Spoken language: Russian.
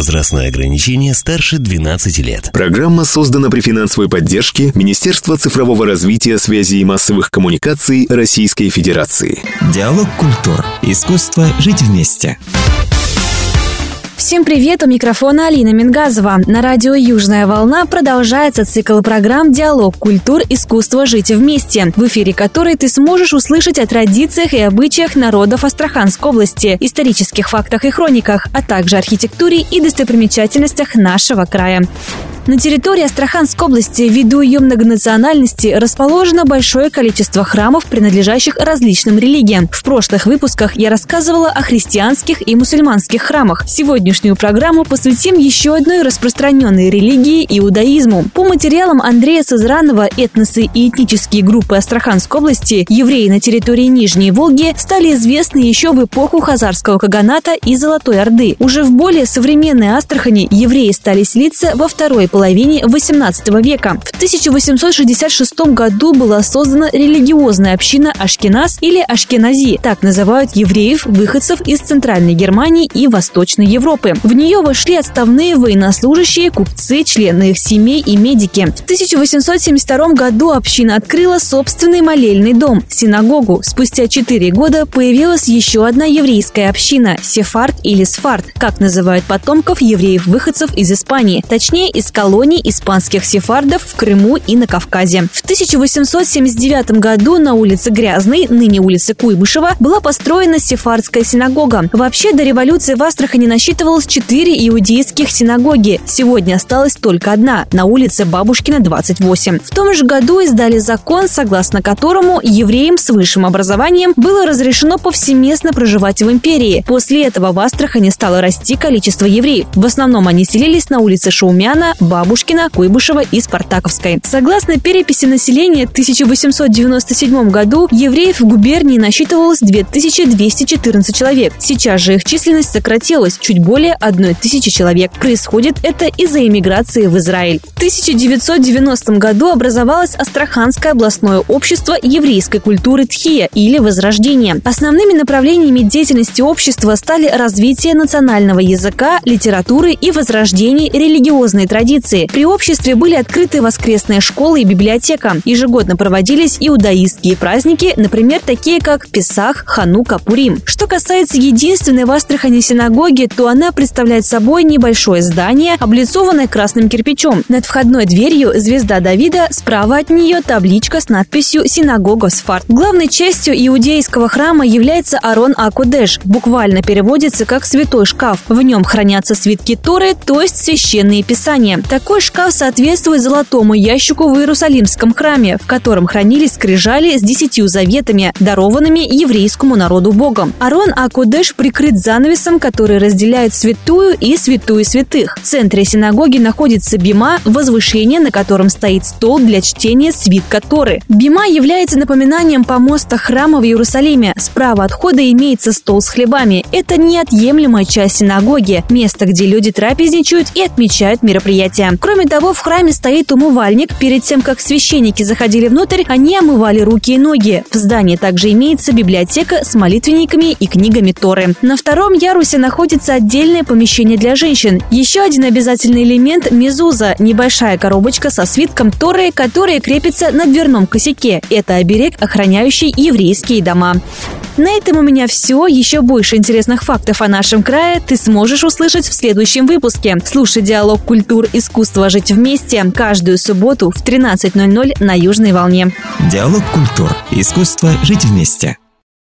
Возрастное ограничение старше 12 лет. Программа создана при финансовой поддержке Министерства цифрового развития, связи и массовых коммуникаций Российской Федерации. Диалог культур. Искусство жить вместе. Всем привет, у микрофона Алина Мингазова. На радио «Южная волна» продолжается цикл программ «Диалог культур. Искусство жить вместе», в эфире которой ты сможешь услышать о традициях и обычаях народов Астраханской области, исторических фактах и хрониках, а также архитектуре и достопримечательностях нашего края. На территории Астраханской области, ввиду ее многонациональности, расположено большое количество храмов, принадлежащих различным религиям. В прошлых выпусках я рассказывала о христианских и мусульманских храмах. Сегодняшнюю программу посвятим еще одной распространенной религии – иудаизму. По материалам Андрея Сызранова, этносы и этнические группы Астраханской области, евреи на территории Нижней Волги стали известны еще в эпоху Хазарского каганата и Золотой Орды. Уже в более современной Астрахани евреи стали селиться во второй половине XVIII века. В 1866 году была создана религиозная община Ашкеназ или Ашкенази. Так называют евреев, выходцев из Центральной Германии и Восточной Европы. В нее вошли отставные военнослужащие, купцы, члены их семей и медики. В 1872 году община открыла собственный молельный дом – синагогу. Спустя 4 года появилась еще одна еврейская община – сефард или сфард, как называют потомков евреев-выходцев из Испании, точнее из колоний испанских сефардов в Крыму и на Кавказе. В 1879 году на улице Грязной, ныне улице Куйбышева, была построена сефардская синагога. Вообще до революции в Астрахани насчитывалось 4 иудейских синагоги. Сегодня осталась только одна, на улице Бабушкина, 28. В том же году издали закон, согласно которому евреям с высшим образованием было разрешено повсеместно проживать в империи. После этого в Астрахани стало расти количество евреев. В основном они селились на улице Шаумяна, Бабушкина, Куйбышева и Спартаковской. Согласно переписи населения, в 1897 году евреев в губернии насчитывалось 2214 человек. Сейчас же их численность сократилась чуть более 1000 человек. Происходит это из-за эмиграции в Израиль. В 1990 году образовалось Астраханское областное общество еврейской культуры Тхия или Возрождение. Основными направлениями деятельности общества стали развитие национального языка, литературы и возрождение религиозной традиции. При обществе были открыты воскресная школа и библиотека. Ежегодно проводились иудаистские праздники, например, такие как Песах, Ханука, Пурим. Что касается единственной в Астрахани синагоги, то она представляет собой небольшое здание, облицованное красным кирпичом. Над входной дверью звезда Давида, справа от нее табличка с надписью «Синагога Сфард». Главной частью иудейского храма является Арон а-Кодеш. Буквально переводится как «святой шкаф». В нем хранятся свитки Торы, то есть священные писания. Такой шкаф соответствует золотому ящику в Иерусалимском храме, в котором хранились скрижали с 10 заветами, дарованными еврейскому народу Богом. Арон а-Кодеш прикрыт занавесом, который разделяет святую и святую святых. В центре синагоги находится бима, возвышение, на котором стоит стол для чтения свитка Торы. Бима является напоминанием помоста храма в Иерусалиме. Справа от входа имеется стол с хлебами. Это неотъемлемая часть синагоги, место, где люди трапезничают и отмечают мероприятия. Кроме того, в храме стоит умывальник. Перед тем, как священники заходили внутрь, они омывали руки и ноги. В здании также имеется библиотека с молитвенниками и книгами Торы. На втором ярусе находится отдельное помещение для женщин. Еще один обязательный элемент – мезуза – небольшая коробочка со свитком Торы, которая крепится на дверном косяке. Это оберег, охраняющий еврейские дома. На этом у меня все. Еще больше интересных фактов о нашем крае ты сможешь услышать в следующем выпуске. Слушай «Диалог культур. Искусство жить вместе» каждую субботу в 13:00 на Южной волне. Диалог культур. Искусство жить вместе.